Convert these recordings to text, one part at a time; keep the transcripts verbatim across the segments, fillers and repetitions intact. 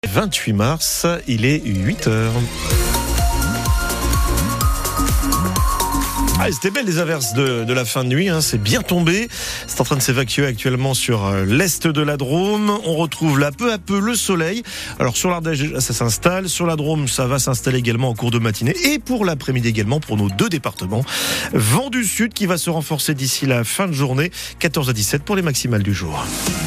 vingt-huit mars, il est huit heures. Ah, c'était belle les averses de, de la fin de nuit, hein. C'est bien tombé. C'est en train de s'évacuer actuellement sur l'est de la Drôme. On retrouve là peu à peu le soleil. Alors sur l'Ardèche, ça s'installe. Sur la Drôme, ça va s'installer également en cours de matinée. Et pour l'après-midi également pour nos deux départements. Vent du sud qui va se renforcer d'ici la fin de journée. quatorze à dix-sept pour les maximales du jour.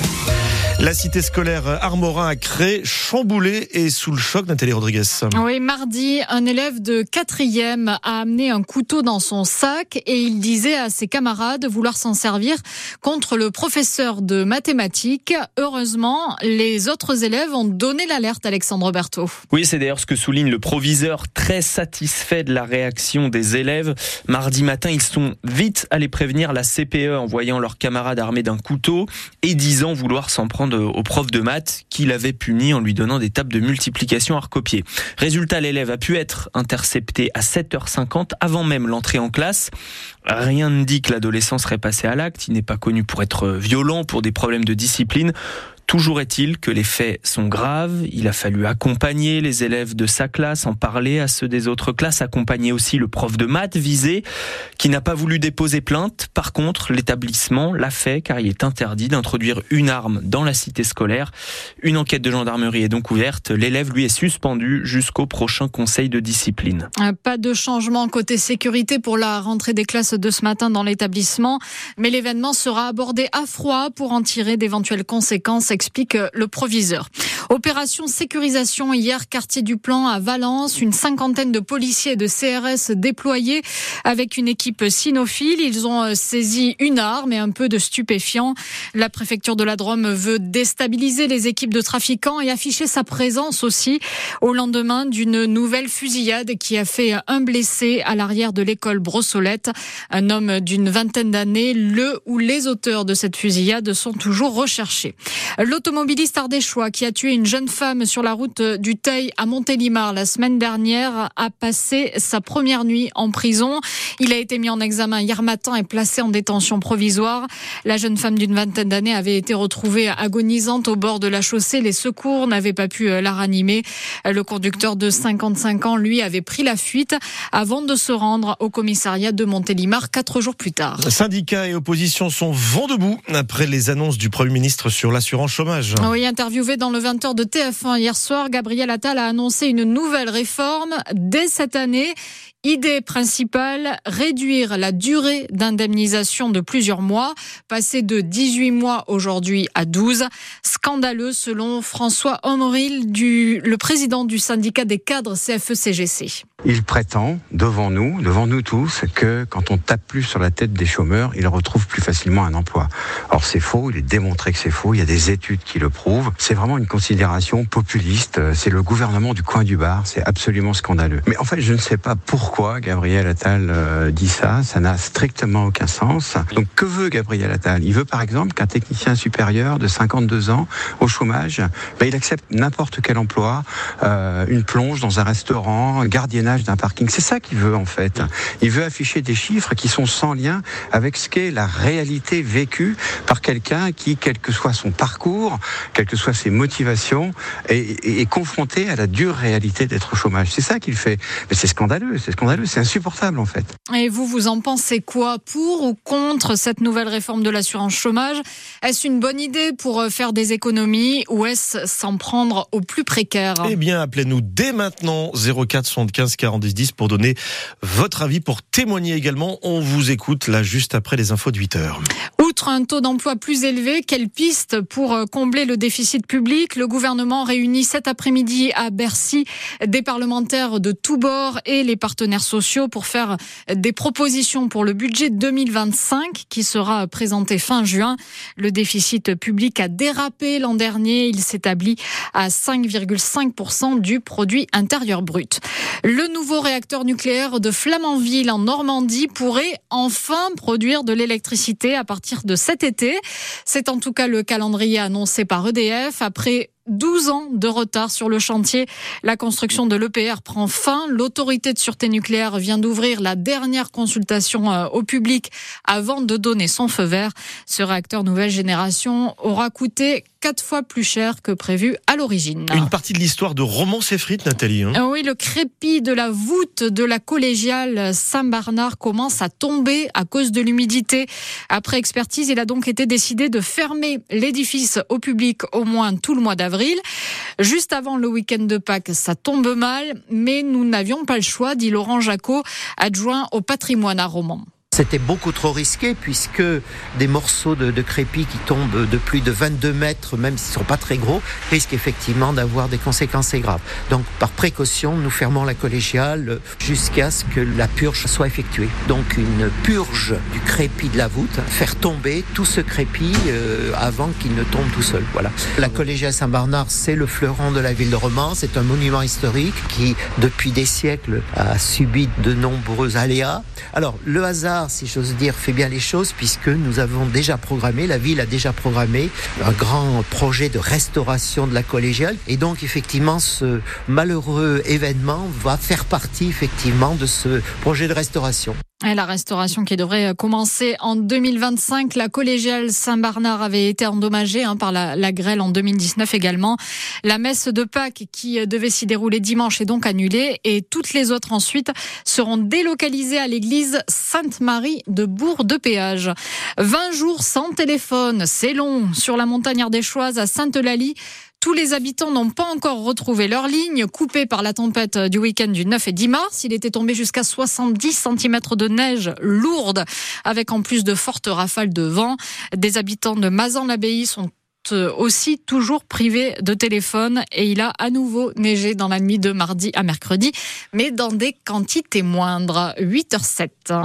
La cité scolaire Armorin à Cré, chamboulée et sous le choc. Nathalie Rodriguez. Oui, mardi, un élève de quatrième a amené un couteau dans son sac et il disait à ses camarades vouloir s'en servir contre le professeur de mathématiques. Heureusement, les autres élèves ont donné l'alerte, Alexandre Berthaud. Oui, c'est d'ailleurs ce que souligne le proviseur, très satisfait de la réaction des élèves. Mardi matin, ils sont vite allés prévenir la C P E en voyant leurs camarades armés d'un couteau et disant vouloir s'en prendre au prof de maths qui l'avait puni en lui donnant des tables de multiplication à recopier. Résultat, l'élève a pu être intercepté à sept heures cinquante avant même l'entrée en classe. Rien ne dit que l'adolescent serait passé à l'acte. Il n'est pas connu pour être violent, pour des problèmes de discipline. Toujours est-il que les faits sont graves. Il a fallu accompagner les élèves de sa classe, en parler à ceux des autres classes, accompagner aussi le prof de maths visé, qui n'a pas voulu déposer plainte. Par contre, l'établissement l'a fait car il est interdit d'introduire une arme dans la cité scolaire. Une enquête de gendarmerie est donc ouverte. L'élève, lui, est suspendu jusqu'au prochain conseil de discipline. Pas de changement côté sécurité pour la rentrée des classes de ce matin dans l'établissement, mais l'événement sera abordé à froid pour en tirer d'éventuelles conséquences, explique le proviseur. Opération sécurisation hier, quartier du Plan à Valence. Une cinquantaine de policiers et de C R S déployés avec une équipe cynophile. Ils ont saisi une arme et un peu de stupéfiants. La préfecture de la Drôme veut déstabiliser les équipes de trafiquants et afficher sa présence aussi au lendemain d'une nouvelle fusillade qui a fait un blessé à l'arrière de l'école Brossolette. Un homme d'une vingtaine d'années. Le ou les auteurs de cette fusillade sont toujours recherchés. L'automobiliste ardéchois qui a tué une jeune femme sur la route du Teil à Montélimar la semaine dernière a passé sa première nuit en prison. Il a été mis en examen hier matin et placé en détention provisoire. La jeune femme d'une vingtaine d'années avait été retrouvée agonisante au bord de la chaussée. Les secours n'avaient pas pu la ranimer. Le conducteur de cinquante-cinq ans, lui, avait pris la fuite avant de se rendre au commissariat de Montélimar quatre jours plus tard. Syndicats et opposition sont vent debout après les annonces du Premier ministre sur l'assurance chômage. Oui, interviewé dans le vingt heures de T F un hier soir, Gabriel Attal a annoncé une nouvelle réforme dès cette année. Idée principale, réduire la durée d'indemnisation de plusieurs mois, passer de dix-huit mois aujourd'hui à douze. Scandaleux selon François Omril, du, le président du syndicat des cadres C F E C G C. Il prétend devant nous, devant nous tous, que quand on tape plus sur la tête des chômeurs, ils retrouvent plus facilement un emploi. Or c'est faux, il est démontré que c'est faux, il y a des études qui le prouvent. C'est vraiment une considération populiste, c'est le gouvernement du coin du bar, c'est absolument scandaleux. Mais en fait, je ne sais pas pourquoi Gabriel Attal euh, dit ça, ça n'a strictement aucun sens. Donc que veut Gabriel Attal ? Il veut par exemple qu'un technicien supérieur de cinquante-deux ans au chômage, ben, il accepte n'importe quel emploi, euh, une plonge dans un restaurant, un gardiennage d'un parking. C'est ça qu'il veut en fait. Il veut afficher des chiffres qui sont sans lien avec ce qu'est la réalité vécue par quelqu'un qui, quel que soit son parcours, quelles que soient ses motivations, est, est, est confronté à la dure réalité d'être au chômage. C'est ça qu'il fait. Mais c'est scandaleux, c'est scandaleux, c'est insupportable en fait. Et vous, vous en pensez quoi ? Pour ou contre cette nouvelle réforme de l'assurance chômage ? Est-ce une bonne idée pour faire des économies ou est-ce s'en prendre aux plus précaires ? Eh bien, appelez-nous dès maintenant zéro quatre soixante-quinze quarante-dix dix pour donner votre avis, pour témoigner également. On vous écoute là juste après les infos de huit heures. Outre un taux d'emploi plus élevé, quelle piste pour combler le déficit public ? Le gouvernement réunit cet après-midi à Bercy des parlementaires de tous bords et les partenaires sociaux pour faire des propositions pour le budget deux mille vingt-cinq qui sera présenté fin juin. Le déficit public a dérapé l'an dernier. Il s'établit à cinq virgule cinq pour cent du produit intérieur brut. Le nouveau réacteur nucléaire de Flamanville en Normandie pourrait enfin produire de l'électricité à partir de cet été. C'est en tout cas le calendrier annoncé par E D F. Après douze ans de retard sur le chantier. La construction de l'E P R prend fin. L'autorité de sûreté nucléaire vient d'ouvrir la dernière consultation au public avant de donner son feu vert. Ce réacteur nouvelle génération aura coûté quatre fois plus cher que prévu à l'origine. Une partie de l'histoire de roman s'effrite, Nathalie. Hein. Oui, le crépi de la voûte de la collégiale Saint-Bernard commence à tomber à cause de l'humidité. Après expertise, il a donc été décidé de fermer l'édifice au public au moins tout le mois d'avril. Juste avant le week-end de Pâques, ça tombe mal, mais nous n'avions pas le choix, dit Laurent Jacot, adjoint au patrimoine à Romans. C'était beaucoup trop risqué puisque des morceaux de, de crépi qui tombent de plus de vingt-deux mètres, même s'ils ne sont pas très gros, risquent effectivement d'avoir des conséquences assez graves. Donc par précaution, nous fermons la collégiale jusqu'à ce que la purge soit effectuée. Donc une purge du crépi de la voûte, faire tomber tout ce crépi euh, avant qu'il ne tombe tout seul. Voilà. La collégiale Saint-Bernard, c'est le fleuron de la ville de Romans, c'est un monument historique qui, depuis des siècles, a subi de nombreux aléas. Alors le hasard, si j'ose dire, fait bien les choses puisque nous avons déjà programmé, la ville a déjà programmé un grand projet de restauration de la collégiale et donc effectivement ce malheureux événement va faire partie effectivement de ce projet de restauration. Et la restauration qui devrait commencer en deux mille vingt-cinq. La collégiale Saint-Bernard avait été endommagée hein, par la, la grêle en deux mille dix-neuf également. La messe de Pâques qui devait s'y dérouler dimanche est donc annulée et toutes les autres ensuite seront délocalisées à l'église Sainte-Marie de Bourg-de-Péage. vingt jours sans téléphone, c'est long. Sur la montagne ardéchoise à Sainte-Eulalie, tous les habitants n'ont pas encore retrouvé leur ligne, coupée par la tempête du week-end du neuf et dix mars. Il était tombé jusqu'à soixante-dix centimètres de neige lourde, avec en plus de fortes rafales de vent. Des habitants de Mazan-l'Abbaye sont aussi toujours privés de téléphone et il a à nouveau neigé dans la nuit de mardi à mercredi, mais dans des quantités moindres. huit heures zéro sept.